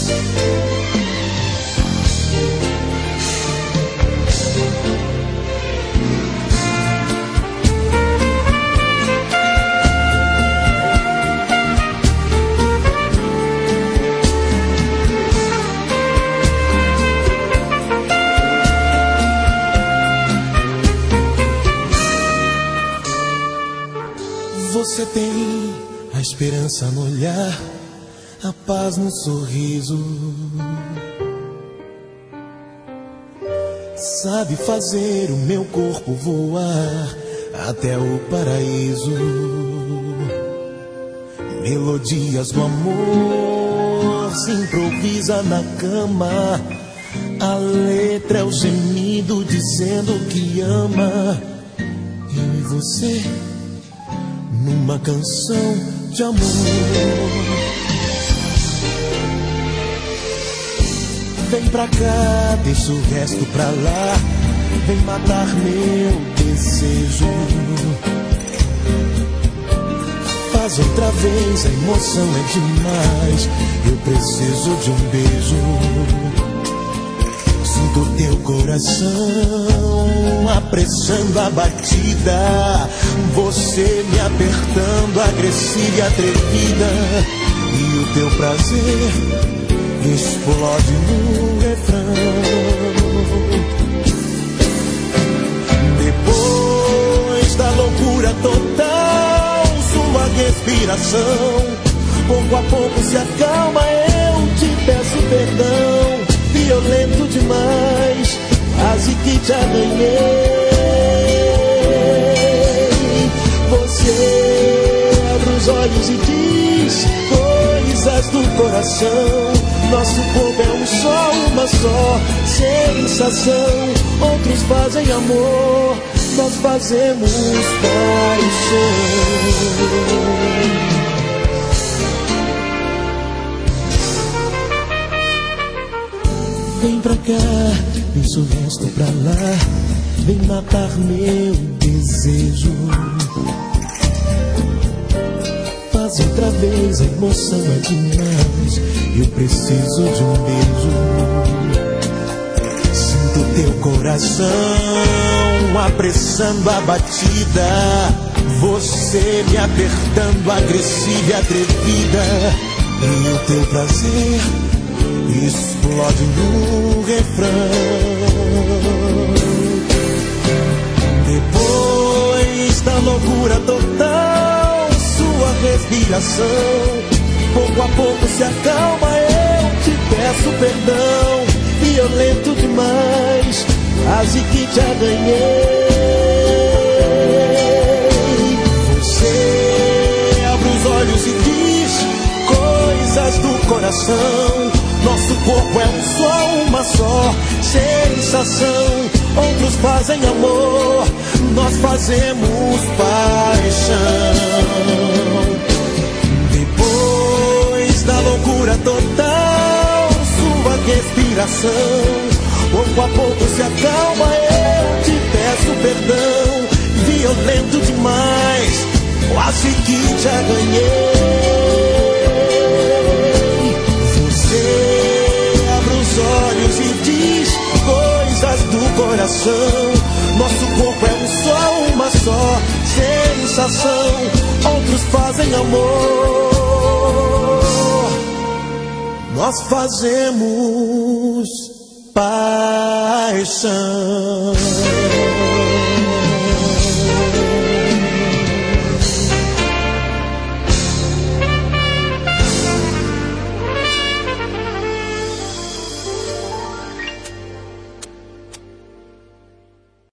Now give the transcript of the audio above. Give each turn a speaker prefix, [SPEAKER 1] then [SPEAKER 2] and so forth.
[SPEAKER 1] Você tem a esperança no olhar, a paz no sorriso. Sabe fazer o meu corpo voar até o paraíso. Melodias do amor se improvisa na cama. A letra é o gemido dizendo que ama. Eu e você numa canção de amor. Vem pra cá, deixa o resto pra lá. Vem matar meu desejo. Faz outra vez, a emoção é demais. Eu preciso de um beijo. Sinto teu coração apressando a batida. Você me apertando, agressiva e atrevida. E o teu prazer explode no refrão. Depois da loucura total, sua respiração pouco a pouco se acalma. Eu te peço perdão. Violento demais, quase que te arranhei. Você abre os olhos e diz coisas do coração. Nosso corpo é um só, uma só sensação. Outros fazem amor, nós fazemos paixão. Vem pra cá, deixa o resto pra lá. Vem matar meu desejo. Faz outra vez, a emoção é demais. Eu preciso de um beijo. Sinto teu coração apressando a batida. Você me apertando, agressiva e atrevida. E o teu prazer explode no refrão. Depois da loucura total, sua respiração pouco a pouco se acalma. Eu te peço perdão. Violento demais, quase que te arranhei. Você abre os olhos e diz coisas do coração. Nosso corpo é um só, uma só sensação. Outros fazem amor, nós fazemos paixão. Depois da loucura total, sua respiração pouco a pouco se acalma. Eu te peço perdão. Violento demais, quase que te arranhei. Abre os olhos e diz coisas do coração. Nosso corpo é um só, uma só sensação. Outros fazem amor, nós fazemos paixão.